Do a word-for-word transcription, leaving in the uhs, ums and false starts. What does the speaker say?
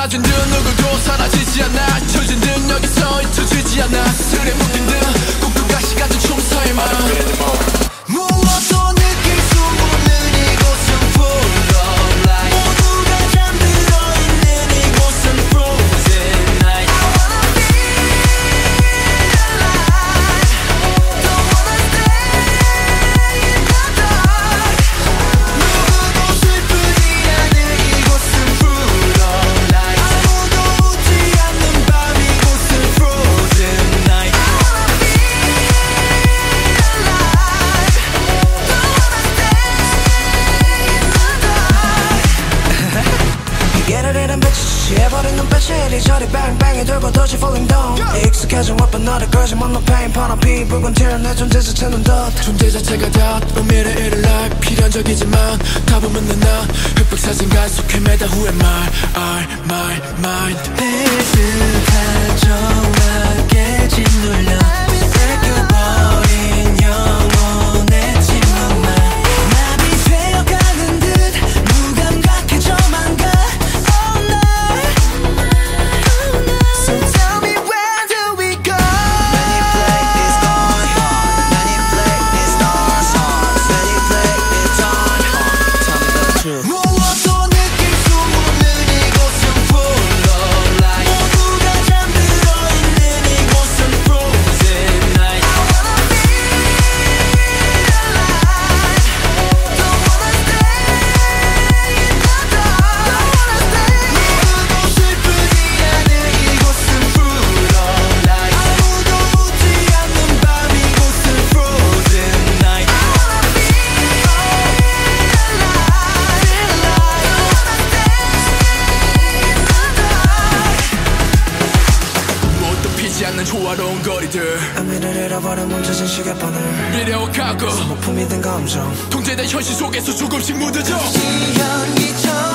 사라진 듯 누구도 사라지지 않아 잊혀진 듯 여기서 잊혀지지 않아 스스로에 묶인 듯 꿈끝까지 가진 춤서의 말 무엇도 느낄 수 없는 이곳은 full of light 모두가 잠들어 있는 이곳은 frozen night I wanna be alive Don't wanna stay in the dark 누구도 슬프지 않은 이곳은 full of light 아무도 웃지 않는 밤 이곳은 frozen night I wanna be alive 이해를 잃은 빛이 취해버린 눈빛이 이리저리 뱅뱅이 돌고 도시 falling down 익숙해진 weapon 너를 걸지 못 높인 파란피 붉은 tear 내 존재 자체는 덧 존재 자체가 덧 의미를 잃을 life 필연적이지만 답은 묻는 나 흑백 사진관 속에 매다 Who am I? I, my mind 비슷한 정막에 짓눌려 뺏겨버린 영혼의 침묵만 나비 되어가는 듯 무감각해져만 가 all night So tell me where do we go Manipulate this on heart Manipulate this stars heart Manipulate this on heart Tell me the truth 무엇도 느낄 수 없는 이곳은 full of light 모두가 잠들어 있는 이곳은 frozen night I wanna be alive Don't wanna stay in the dark Don't wanna stay 누구도 슬프지 않은 이곳은 full of light 아무도 웃지 않는 밤 이곳은 frozen night I wanna be alive 무엇도 피지 않는 조화로운 거리들 의미를 잃어버린 멈춰진 시계바늘 미래와 과거 소모품이 된 감정 통제된 현실 속에서 조금씩 묻어져 이 향기처럼